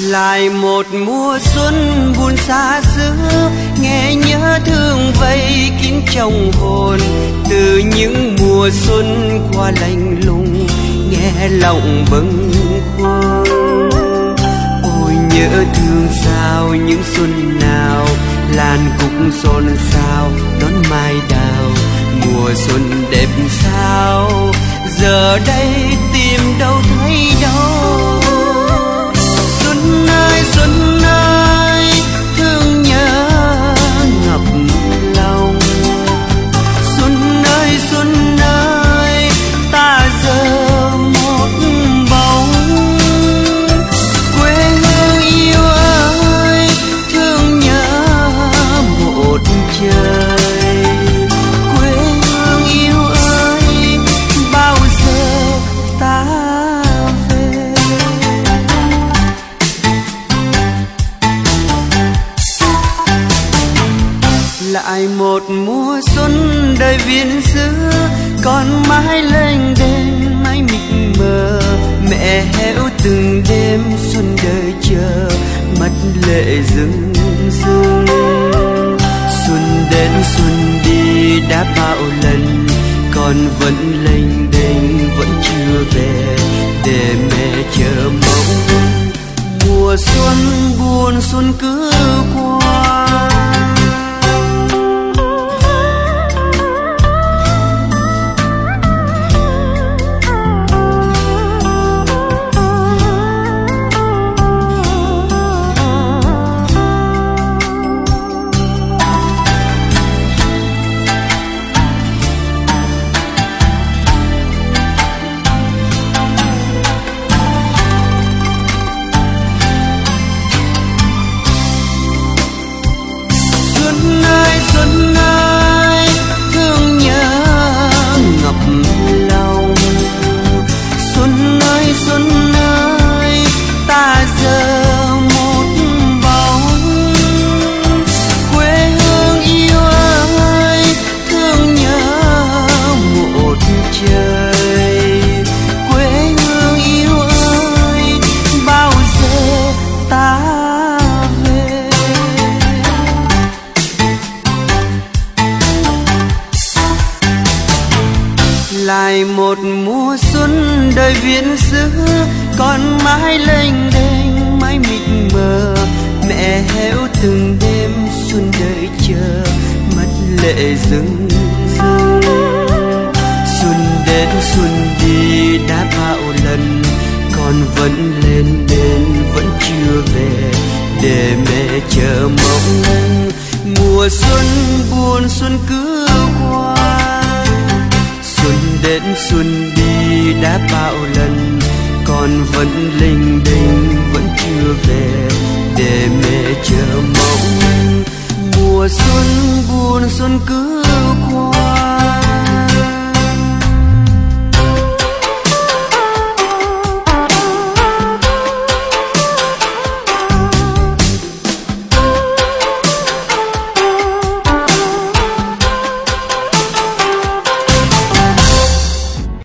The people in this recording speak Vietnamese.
Lại một mùa xuân buồn xa xứ, nghe nhớ thương vây kín trong hồn. Từ những mùa xuân qua lạnh lùng, nghe lòng bâng khuâng. Ôi nhớ thương sao những xuân nào, làn cúc xôn xao đón mai đào. Mùa xuân đẹp sao, giờ đây tìm đâu thấy đâu. Xuân ơi, thương nhớ ngập lòng. Xuân ơi, ta giờ một bóng. Quê hương yêu ơi, thương nhớ một trời. Quê hương yêu ơi, bao giờ ta về. Lại một mùa xuân đời viên xứ, con mãi lênh đênh mãi mịt mờ. Mẹ héo từng đêm xuân đợi chờ, mắt lệ rưng rưng. Xuân đến xuân đi đã bao lần, con vẫn lênh đênh vẫn chưa về, để mẹ chờ mong. Mùa xuân buồn xuân cứ qua. Xuân ơi, thương nhớ ngập lòng. Xuân ơi, ta giờ một bóng. Quê hương yêu ơi, thương nhớ một trời. Quê hương yêu ơi, bao giờ ta về. Lại một mùa xuân đời viên xứ, con mãi lênh đênh mãi mịt mờ. Mẹ héo từng đêm xuân đợi chờ, mắt lệ rưng rưng. Xuân đến xuân đi đã bao lần, con vẫn lên đên vẫn chưa về, để mẹ chờ mong. Mùa xuân buồn xuân cứ qua. Xuân đến xuân đi đã bao lần, con vẫn lênh đênh vẫn chưa về, để mẹ chờ mong. Mùa xuân buồn xuân cứ qua.